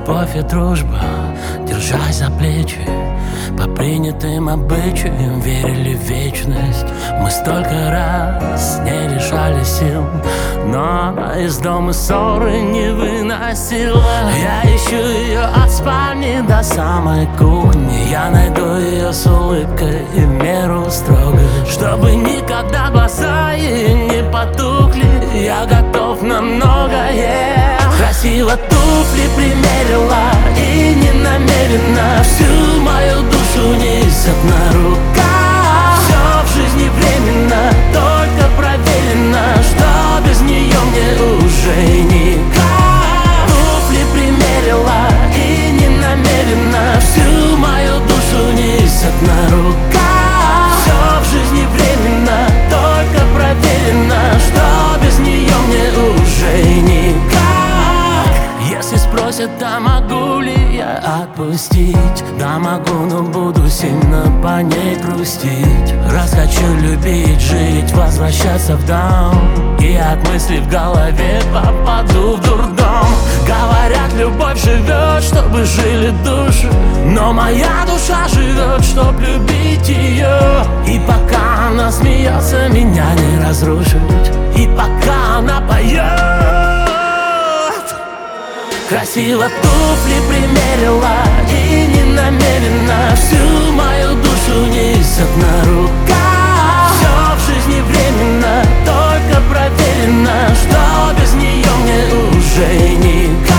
любовь и дружба, держась за плечи, по принятым обычаям верили в вечность. Мы столько раз не лишали сил, но из дома ссоры не выносила. Я ищу ее от спальни до самой кухни. Я найду ее с улыбкой и в меру строго, чтобы никогда глаза ей не потухли. Я готов на многое. Красиво туфли примерила и не намерена всю мою душу несет на руках. Все в жизни временно, только проверено, что без нее мне уже никак. Туфли примерила и не намерена всю мою душу несет на руках. Все в жизни временно, только проверено, что без нее мне уже никак. Если спросят, да могу ли я отпустить, да могу, но буду сильно по ней грустить. Раз хочу любить, жить, возвращаться в дом, и от мыслей в голове попаду в дурдом. Говорят, любовь живет, чтобы жили души, но моя душа живет, чтоб любить ее. И пока она смеется, меня не разрушить, и пока она поет. Красиво туфли примерила и не намерена всю мою душу несет на руках. Все в жизни временно, только проверено, что без нее мне уже никак.